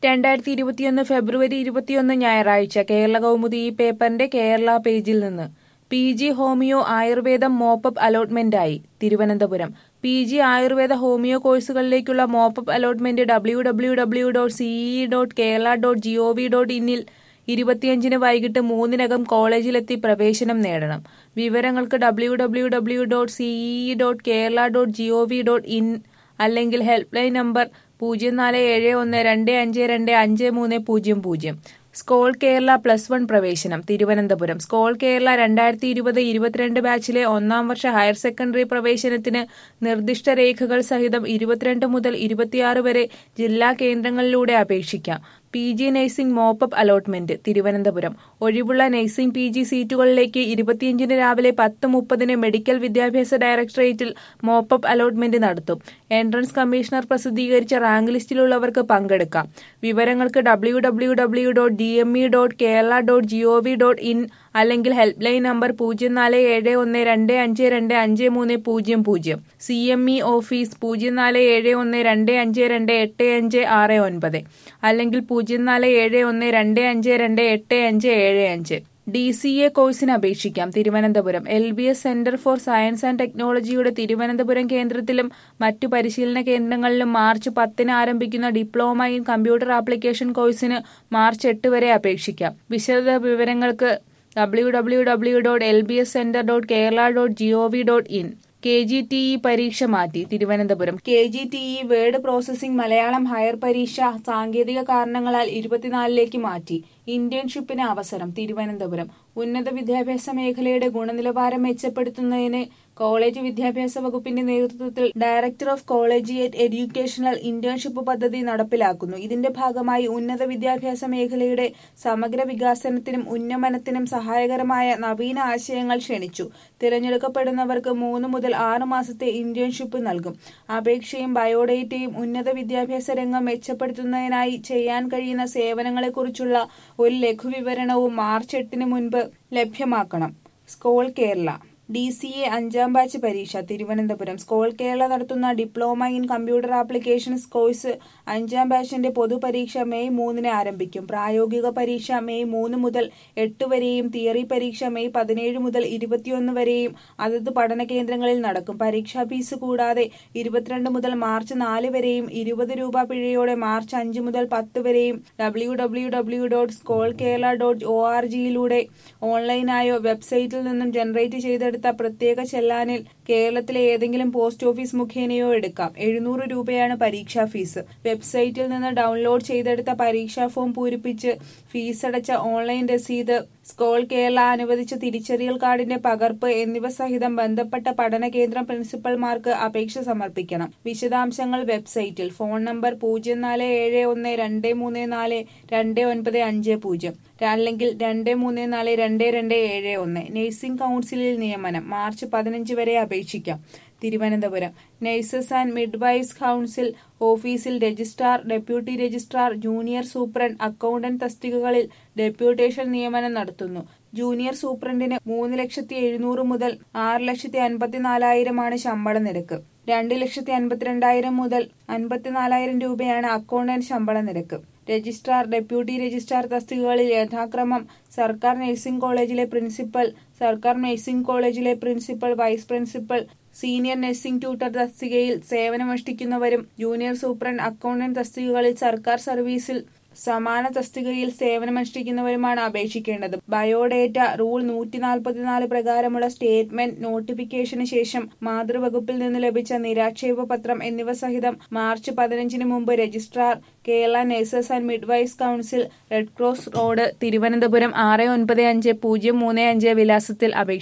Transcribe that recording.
2021 ഫെബ്രുവരി 21 ഞായറാഴ്ച കേരള കൗമുദി ഈ പേപ്പറിന്റെ കേരള പേജിൽ നിന്ന് PG ഹോമിയോ ആയുർവേദം മോപ്പപ്പ് അലോട്ട്മെന്റായി തിരുവനന്തപുരം. PG ആയുർവേദ ഹോമിയോ കോഴ്സുകളിലേക്കുള്ള മോപ്പപ്പ് അലോട്ട്മെന്റ് www.cee.kerala.gov.in ൽ 25-ന് വൈകിട്ട് 3-നകം കോളേജിലെത്തി പ്രവേശനം നേടണം. വിവരങ്ങൾക്ക് www.cee.kerala.gov.in അല്ലെങ്കിൽ help line number 047125253000. Scole Kerala +1 പ്രവേശനം തിരുവനന്തപുരം. സ്കോൾ കേരള 2020-22 ബാച്ചിലെ ഒന്നാം വർഷ ഹയർ സെക്കൻഡറി പ്രവേശനത്തിന് നിർദ്ദിഷ്ട രേഖകൾ സഹിതം 22 മുതൽ 26 വരെ ജില്ലാ കേന്ദ്രങ്ങളിലൂടെ അപേക്ഷിക്കാം. PG nursing mop up allotment Thiruvananthapuram. ഒഴിവുള്ള നഴ്സിംഗ് PG സീറ്റുകളിലേക്ക് 25-ന് രാവിലെ 10:30-ന് മെഡിക്കൽ വിദ്യാഭ്യാസ ഡയറക്ടറേറ്റിൽ മോപ്പപ്പ് അലോട്ട്മെന്റ് നടത്തും. എൻട്രൻസ് കമ്മീഷണർ പ്രസിദ്ധീകരിച്ച റാങ്ക് ലിസ്റ്റിലുള്ളവർക്ക് പങ്കെടുക്കാം. വിവരങ്ങൾക്ക് www.dme.kerala.gov.in അല്ലെങ്കിൽ help line number 047125253000. CME office 047125285569 അല്ലെങ്കിൽ 047125285575. DCA കോഴ്സിന് അപേക്ഷിക്കാം Thiruvananthapuram. LBS centre for science and ടെക്നോളജിയുടെ തിരുവനന്തപുരം കേന്ദ്രത്തിലും മറ്റു പരിശീലന കേന്ദ്രങ്ങളിലും മാർച്ച് 10-ന് ആരംഭിക്കുന്ന ഡിപ്ലോമ ഇൻ കമ്പ്യൂട്ടർ ആപ്ലിക്കേഷൻ കോഴ്സിന് മാർച്ച് 8 വരെ അപേക്ഷിക്കാം. വിശദ വിവരങ്ങൾക്ക് www.lbscenter.kerala.gov.in. KGTE പരീക്ഷ മാറ്റി Thiruvananthapuram. KGTE word processing Malayalam higher പരീക്ഷ സാങ്കേതിക കാരണങ്ങളാൽ 24-ലേക്ക് മാറ്റി. ഇന്റേൺഷിപ്പിന് അവസരം തിരുവനന്തപുരം. ഉന്നത വിദ്യാഭ്യാസ മേഖലയുടെ ഗുണനിലവാരം മെച്ചപ്പെടുത്തുന്നതിന് കോളേജ് വിദ്യാഭ്യാസ വകുപ്പിന്റെ നേതൃത്വത്തിൽ director of collegiate educational internship പദ്ധതി നടപ്പിലാക്കുന്നു. ഇതിന്റെ ഭാഗമായി ഉന്നത വിദ്യാഭ്യാസ മേഖലയുടെ സമഗ്ര വികാസനത്തിനും ഉന്നമനത്തിനും സഹായകരമായ നവീന ആശയങ്ങൾ ക്ഷണിച്ചു. തിരഞ്ഞെടുക്കപ്പെടുന്നവർക്ക് 3 മുതൽ 6 മാസത്തെ ഇന്റേൺഷിപ്പ് നൽകും. അപേക്ഷയും ബയോഡേറ്റയും ഉന്നത വിദ്യാഭ്യാസ രംഗം മെച്ചപ്പെടുത്തുന്നതിനായി ചെയ്യാൻ കഴിയുന്ന സേവനങ്ങളെക്കുറിച്ചുള്ള ഒരു ലഘുവിവരണവും മാർച്ച് 8-ന് മുൻപ് ലഭ്യമാക്കണം. സ്കോൾ കേരള DCA 5-ാം ബാച്ച് പരീക്ഷ തിരുവനന്തപുരം. സ്കോൾ കേരള നടത്തുന്ന diploma in computer applications course 5-ാം ബാച്ചിന്റെ പൊതുപരീക്ഷ മെയ് 3-ന് ആരംഭിക്കും. പ്രായോഗിക പരീക്ഷ മെയ് 3 മുതൽ 8 വരെയും തിയറി പരീക്ഷ മെയ് 17 മുതൽ 21 വരെയും അതത് പഠന കേന്ദ്രങ്ങളിൽ നടക്കും. പരീക്ഷാ ഫീസ് കൂടാതെ 22 മുതൽ മാർച്ച് 4 വരെയും 20 രൂപ പിഴയോടെ മാർച്ച് 5 മുതൽ 10 വരെയും www.skolkerala.org-യിലൂടെ ഓൺലൈനായോ വെബ്സൈറ്റിൽ നിന്നും ജനറേറ്റ് ചെയ്തെടുത്ത പ്രത്യേക ചെല്ലാനിൽ കേരളത്തിലെ ഏതെങ്കിലും പോസ്റ്റ് ഓഫീസ് മുഖേനയോ എടുക്കാം. 700 രൂപയാണ് പരീക്ഷാ ഫീസ്. വെബ്സൈറ്റിൽ നിന്ന് ഡൗൺലോഡ് ചെയ്തെടുത്ത പരീക്ഷാ ഫോം പൂരിപ്പിച്ച് ഫീസടച്ച ഓൺലൈൻ രസീത്, സ്കോൾ കേരള അനുവദിച്ച തിരിച്ചറിയൽ കാർഡിന്റെ പകർപ്പ് എന്നിവ സഹിതം ബന്ധപ്പെട്ട പഠന കേന്ദ്രം പ്രിൻസിപ്പൽമാർക്ക് അപേക്ഷ സമർപ്പിക്കണം. വിശദാംശങ്ങൾ വെബ്സൈറ്റിൽ. ഫോൺ നമ്പർ 0471234295 അല്ലെങ്കിൽ 23422271. നഴ്സിംഗ് കൌൺസിലിൽ നിയമനം മാർച്ച് 15 വരെ അപേക്ഷിക്കാം. Thiruvananthapuram. Nurses and midwives council ഓഫീസിൽ registrar, deputy registrar, junior superintendent, accountant തസ്തികകളിൽ ഡെപ്യൂട്ടേഷൻ നിയമനം നടത്തുന്നു. ജൂനിയർ സൂപ്രണ്ടിന് 3,700,000 മുതൽ 6,54,000 ശമ്പള നിരക്ക്. 2,52,000 മുതൽ 54,000 രൂപയാണ് അക്കൌണ്ടന്റ് ശമ്പള നിരക്ക്. രജിസ്ട്രാർ, ഡെപ്യൂട്ടി രജിസ്ട്രാർ തസ്തികകളിൽ യഥാക്രമം സർക്കാർ നഴ്സിംഗ് കോളേജിലെ പ്രിൻസിപ്പൽ, സർക്കാർ നഴ്സിംഗ് കോളേജിലെ principal, vice principal, senior nursing tutor തസ്തികയിൽ സേവനമനുഷ്ഠിക്കുന്നവരും ജൂനിയർ സൂപ്രണ്ട്, അക്കൌണ്ടന്റ് തസ്തികകളിൽ സർക്കാർ സർവീസിൽ സമാന തസ്തികയിൽ സേവനമനുഷ്ഠിക്കുന്നവരുമാണ് അപേക്ഷിക്കേണ്ടത്. ബയോഡേറ്റ റൂൾ 144 പ്രകാരമുള്ള സ്റ്റേറ്റ്മെന്റ്, നോട്ടിഫിക്കേഷന് ശേഷം മാതൃവകുപ്പിൽ നിന്ന് ലഭിച്ച നിരാക്ഷേപ പത്രം എന്നിവ സഹിതം മാർച്ച് 15-ന് മുമ്പ് registrar, Kerala nurses and midwives council, red cross road, Thiruvananthapuram 695035 വിലാസത്തിൽ അപേക്ഷിക്കാം.